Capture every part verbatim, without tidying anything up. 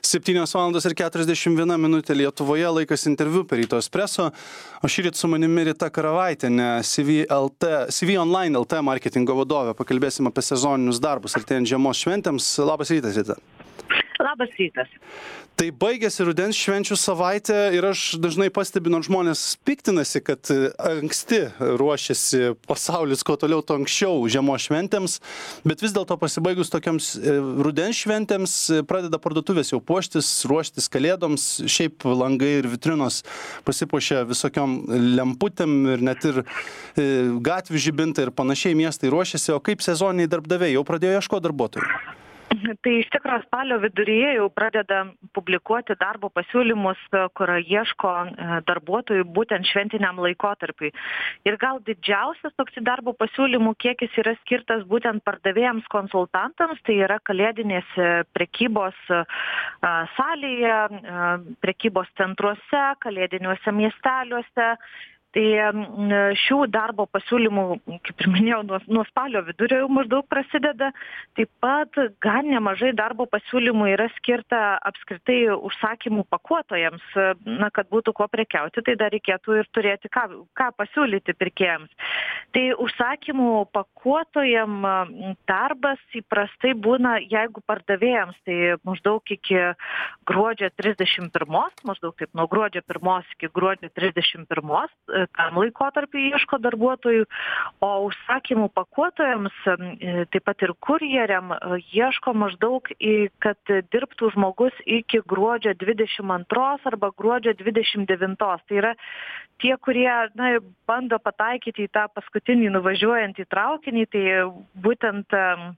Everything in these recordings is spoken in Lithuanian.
septynios valandos ir keturiasdešimt viena minutė Lietuvoje, laikas interviu per Ryto Espresso. O šįryt su manimi Rita Karavaitienė, C V L T, C V Online L T marketingo vadovė. Pakalbėsim apie sezoninius darbus artėjant žiemos šventėms. Labas rytas, Rita. Labas rytas. Tai baigėsi rudens švenčių savaitė ir aš dažnai pastebiu, nors žmonės piktinasi, kad anksti ruošiasi pasaulis, kuo toliau, to anksčiau žiemos šventėms, bet vis dėlto pasibaigus tokiams rudens šventėms pradeda parduotuvės jau puoštis, ruoštis kalėdoms, šiaip langai ir vitrinos pasipuošia visokiom lemputėm ir net ir gatvių žibintai ir panašiai miestai ruošiasi. O kaip sezoniniai darbdaviai jau pradėjo ieškoti darbuotojų? Tai iš tikrųjų spalio viduryje jau pradeda publikuoti darbo pasiūlymus, kur ieško darbuotojų būtent šventiniam laikotarpiui. Ir gal didžiausias toks darbo pasiūlymų kiekis yra skirtas būtent pardavėjams konsultantams, tai yra kalėdinės prekybos salėje, prekybos centruose, kalėdiniuose miesteliuose. Tai šių darbo pasiūlymų, kaip ir minėjau, nuo, nuo spalio vidurio jau maždaug prasideda. Taip pat gan nemažai darbo pasiūlymų yra skirta apskritai užsakymų pakuotojams, na, kad būtų kuo prekiauti, tai dar reikėtų ir turėti ką, ką pasiūlyti pirkėjams. Tai užsakymų pakuotojam darbas įprastai būna, jeigu pardavėjams, tai maždaug iki gruodžio trisdešimt pirmos, maždaug taip nuo gruodžio pirmos iki gruodžio trisdešimt pirmos, tam laikotarpiu ieško darbuotojų, o užsakymų pakuotojams, taip pat ir kurjeriam, ieško maždaug, kad dirbtų žmogus iki gruodžio dvidešimt antros arba gruodžio dvidešimt devintos. Tai yra tie, kurie na, bando pataikyti į tą paskutinį nuvažiuojantį traukinį, tai būtent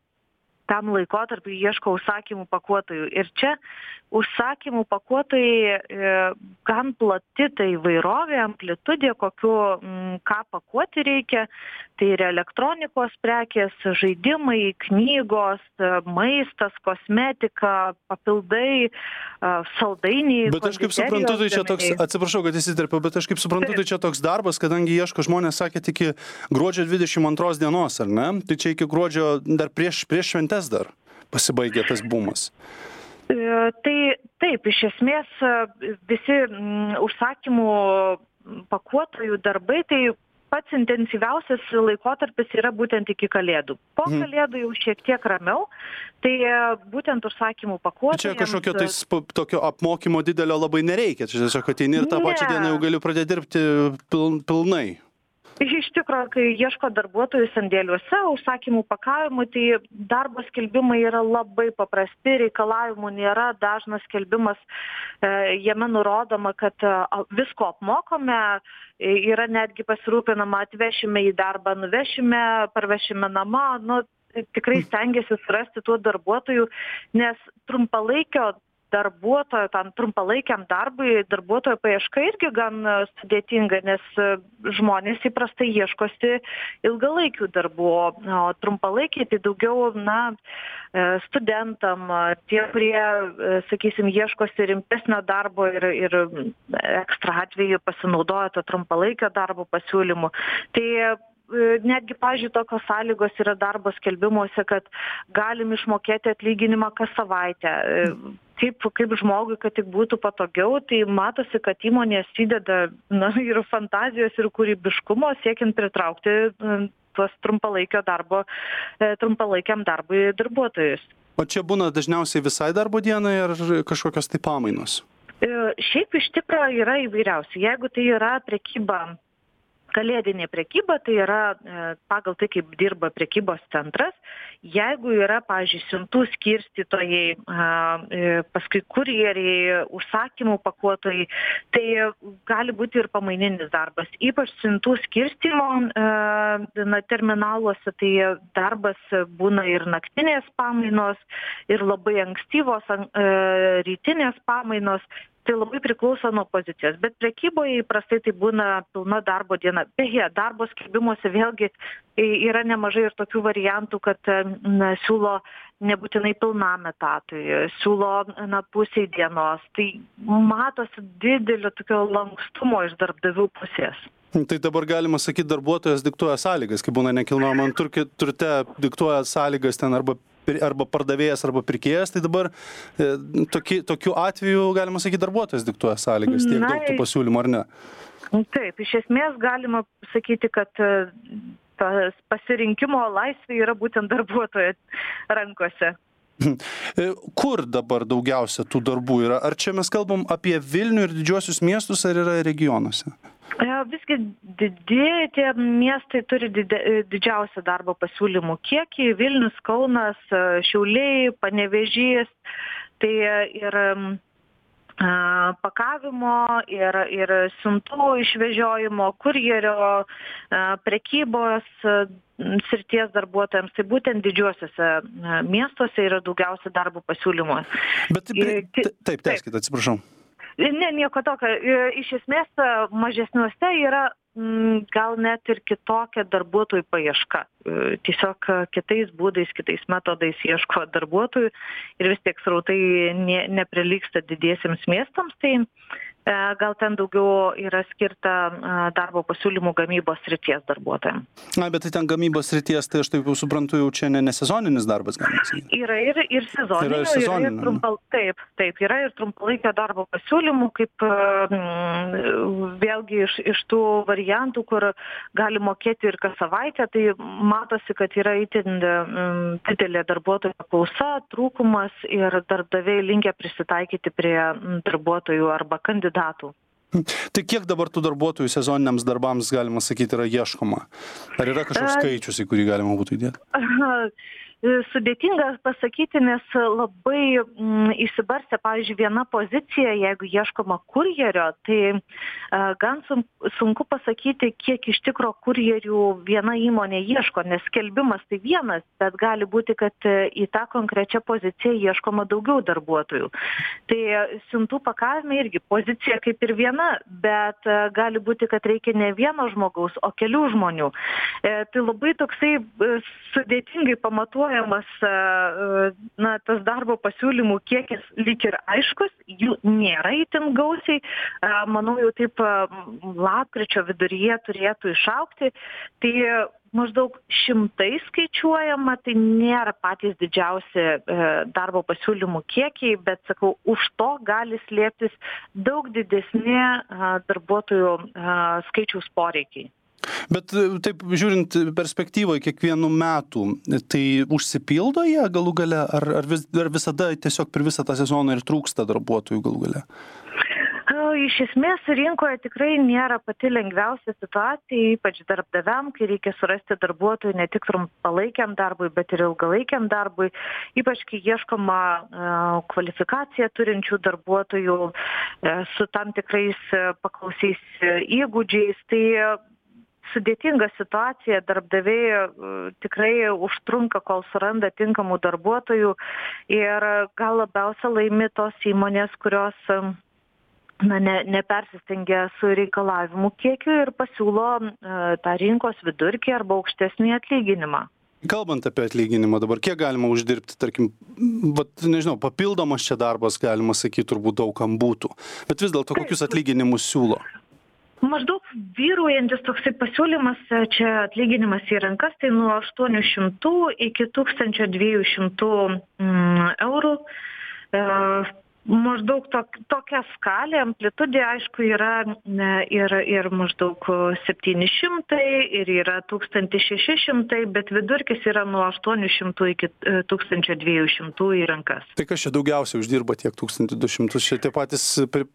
tam laikotarpiu ieško užsakymų pakuotojų. Ir čia užsakymų pakuotojai e, gan plati tai įvairovė, amplitudė, kokiu, m, ką pakuoti reikia. Tai ir elektronikos prekės, žaidimai, knygos, maistas, kosmetika, papildai, saldainiai. Bet aš kaip suprantu, tai čia toks, atsiprašau, kad įsiterpiau, bet aš kaip suprantu, tai čia toks darbas, kadangi ieško žmonės, sakėt, iki gruodžio dvidešimt antros dienos, ar ne? Tai čia iki gruodžio dar prieš, prieš šventes dar pasibaigė tas bumas. Tai taip, iš esmės visi m, užsakymų pakuotojų darbai, tai pats intensyviausias laikotarpis yra būtent iki kalėdų. Po hmm. kalėdų jau šiek tiek ramiau, tai būtent užsakymų pakuotojams. Čia kažkokio tais, tokio apmokymo didelio labai nereikia, čia tiesiog ateini ir tą pačią dieną jau gali pradėti dirbti pil, pilnai. Iš tikrųjų, kai ieško darbuotojų sandėliuose, užsakymų pakavimų, tai darbo skelbimai yra labai paprasti, reikalavimų nėra, dažnas skelbimas, jame nurodoma, kad visko apmokome, yra netgi pasirūpinama, atvešime į darbą, nuvešime, parvešime namą, nu, tikrai stengiasi surasti tų darbuotojų, nes trumpalaikio darbuotojo, tam trumpalaikiam darbui, darbuotojo paieška irgi gan sudėtinga, nes žmonės įprastai ieškosi ilgalaikių darbų, o trumpalaikiai tai daugiau, na, studentam, tie, kurie, sakysim, ieškosi rimtesnio darbo ir, ir ekstra atveju pasinaudoja to trumpalaikio darbo pasiūlymų. Tai netgi, pavyzdžiui, tokios sąlygos yra darbo skelbimuose, kad galim išmokėti atlyginimą kas savaitę. Kaip, kaip žmogui, kad tik būtų patogiau, tai matosi, kad įmonės įdeda na, ir fantazijos, ir kūrybiškumo, siekiant pritraukti tuos trumpalaikio darbo, trumpalaikiam darbui darbuotojus. O čia būna dažniausiai visai darbo dienai ar kažkokios tai pamainos? Šiaip iš tikrųjų yra įvairiausių. Jeigu tai yra prekyba, kalėdinė prekyba, tai yra pagal tai, kaip dirba prekybos centras. Jeigu yra, pavyzdžiui, siuntų skirstytojai, paskui kurjeriai, užsakymų pakuotojai, tai gali būti ir pamaininis darbas. Ypač siuntų skirstymo na, terminaluose, tai darbas būna ir naktinės pamainos, ir labai ankstyvos rytinės pamainos. Tai labai priklauso nuo pozicijos, bet prekyboje įprastai tai būna pilna darbo diena. Beje, darbo skelbimuose vėlgi yra nemažai ir tokių variantų, kad na, siūlo nebūtinai pilnam etatui, siūlo na, pusiai dienos. Tai matosi didelio tokio lankstumo iš darbdavių pusės. Tai dabar galima sakyti, darbuotojas diktuoja sąlygas, kai būna nekilnojamam turte, diktuoja sąlygas ten arba arba pardavėjas, arba pirkėjas, tai dabar e, toki, tokiu atveju, galima sakyti, darbuotojas diktuoja sąlygas, tiek daug tų pasiūlymų, ar ne? Taip, iš esmės galima sakyti, kad tas pasirinkimo laisvė yra būtent darbuotojo rankose. Kur dabar daugiausia tų darbų yra? Ar čia mes kalbam apie Vilnių ir didžiuosius miestus, ar yra regionuose? Visgi didieji tie miestai turi didžiausią darbo pasiūlymų kiekį. Vilnius, Kaunas, Šiauliai, Panevėžys. Tai ir pakavimo, ir, ir siuntų išvežiojimo, kurjerio, prekybos srities darbuotojams. Tai būtent didžiuosiuose miestuose yra daugiausia darbo pasiūlymų. Bet taip, taip tęskite, atsiprašau. Ne, nieko tokio. Iš esmės mažesniuose yra gal net ir kitokia darbuotojų paieška. Tiesiog kitais būdais, kitais metodais ieško darbuotojų ir vis tiek srautai ne, neprilygsta didiesiems miestams, tai gal ten daugiau yra skirta darbo pasiūlymų gamybos srities darbuotojams. Na, bet tai ten gamybos srities, tai aš taip jau suprantu, jau čia ne nesezoninis darbas, galima sakyti. Yra ir, ir sezoninių, yra ir, sezoninių, yra ir trumpal, taip, taip, yra ir trumpalaikio darbo pasiūlymų, kaip m, vėlgi iš, iš tų variantų, kur gali mokėti ir kas savaitę, tai matosi, kad yra itin m, didelė darbuotojų paklausa, trūkumas ir darbdaviai linkę prisitaikyti prie darbuotojų arba kandidatų. Datų. Tai kiek dabar tų darbuotojų sezoniniams darbams, galima sakyti, yra ieškoma? Ar yra kažkoks skaičius, į kurį galima būtų įdėti? Sudėtinga pasakyti, nes labai mm, įsibarstė, pavyzdžiui, viena pozicija, jeigu ieškoma kurjerio, tai uh, gan sunku pasakyti, kiek iš tikro kurjerių viena įmonė ieško, nes skelbimas tai vienas, bet gali būti, kad į tą konkrečią poziciją ieškoma daugiau darbuotojų. Tai siuntų pakavime irgi pozicija kaip ir viena, bet uh, gali būti, kad reikia ne vieno žmogaus, o kelių žmonių. E, tai labai toksai uh, sudėtingai pamatuoja na, tas darbo pasiūlymų kiekis lyg ir aiškus, jų nėra itin gausiai, manau jau taip lapkričio viduryje turėtų išaugti, tai maždaug šimtai skaičiuojama, tai nėra patys didžiausi darbo pasiūlymų kiekiai, bet sakau, už to gali slėptis daug didesni darbuotojų skaičiaus poreikiai. Bet taip, žiūrint perspektyvoje kiekvienų metų, tai užsipildo jie galų gale, ar, ar, vis, ar visada tiesiog per visą tą sezoną ir trūksta darbuotojų galų gale? Iš esmės rinkoje tikrai nėra pati lengviausia situacija, ypač darbdaviam, kai reikia surasti darbuotojų ne tik trumpalaikiam darbui, bet ir ilgalaikiam darbui, ypač kai ieškoma kvalifikaciją turinčių darbuotojų su tam tikrais paklausiais įgūdžiais. Tai sudėtinga situacija, darbdaviai tikrai užtrunka, kol suranda tinkamų darbuotojų ir gal labiausia laimi tos įmonės, kurios na, ne, nepersistengia su reikalavimu kiekiu ir pasiūlo tą rinkos vidurkį arba aukštesnį atlyginimą. Kalbant apie atlyginimą dabar, kiek galima uždirbti, tarkim, vat, nežinau, papildomas čia darbas, galima sakyti, turbūt daug kam būtų, bet vis dėlto kokius atlyginimus siūlo? Maždaug vyraujantis toksai pasiūlymas, čia atlyginimas į rankas, tai nuo aštuonių šimtų iki tūkstančio dviejų šimtų eurų. E, maždaug tok, tokia skalė, amplitudė, aišku, yra ir, ir maždaug septyni šimtai ir yra tūkstantis šeši šimtai, bet vidurkis yra nuo aštuonių šimtų iki tūkstančio dviejų šimtų į rankas. Tai kas čia daugiausiai uždirba tiek tūkstantį du šimtus? Čia tie patys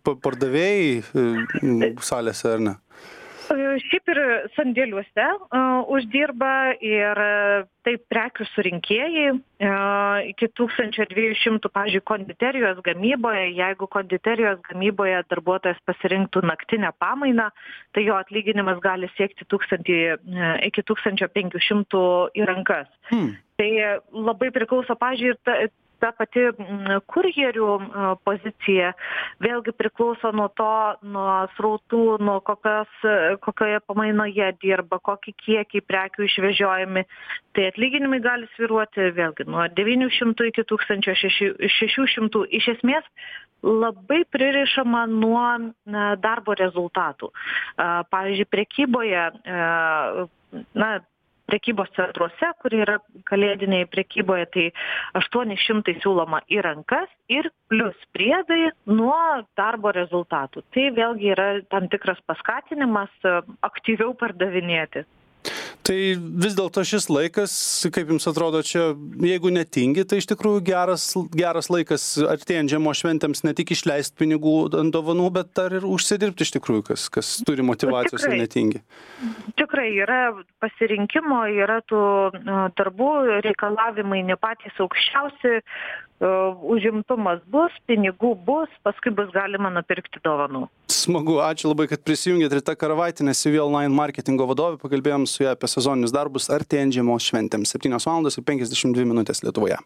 pardavėjai salėse, ar ne? Šiaip ir sandėliuose uh, uždirba ir uh, taip prekių surinkėjai uh, iki tūkstančio dviejų šimtų, pavyzdžiui, konditerijos gamyboje. Jeigu konditerijos gamyboje darbuotojas pasirinktų naktinę pamainą, tai jo atlyginimas gali siekti tūkstantį, uh, iki tūkstančio penkių šimtų į rankas. Hmm. Tai labai priklauso, pavyzdžiui, ir ta, ta pati kurjerių pozicija vėlgi priklauso nuo to, nuo srautų, nuo kokios, kokioje pamainoje dirba, kokį kiekį prekių išvežiojami. Tai atlyginimai gali svyruoti vėlgi nuo devynių šimtų iki tūkstančio šešių šimtų. Iš esmės labai pririšama nuo darbo rezultatų. Pavyzdžiui, prekyboje, na, prekybos centruose, kur yra kalėdiniai prekyboje, tai aštuoni šimtai siūloma į rankas ir plius priedai nuo darbo rezultatų. Tai vėlgi yra tam tikras paskatinimas aktyviau pardavinėti. Tai vis dėlto šis laikas, kaip jums atrodo, čia, jeigu netingi, tai iš tikrųjų geras, geras laikas artėjant žiemos šventėms ne tik išleisti pinigų ant dovanų, bet dar ir užsidirbti iš tikrųjų, kas, kas turi motyvacijos ir netingi. Tikrai yra pasirinkimo, yra tų darbų, reikalavimai ne patys aukščiausi, užimtumas bus, pinigų bus, paskui bus galima nupirkti dovanų. Smagu, ačiū labai, kad prisijungėt. Rita Karavaitienė, C V Online marketingo vadovė, pakalbėjom su ja apie sezoninius darbus artėjant žiemos šventėms. septynios valandos ir penkiasdešimt dvi minutės Lietuvoje.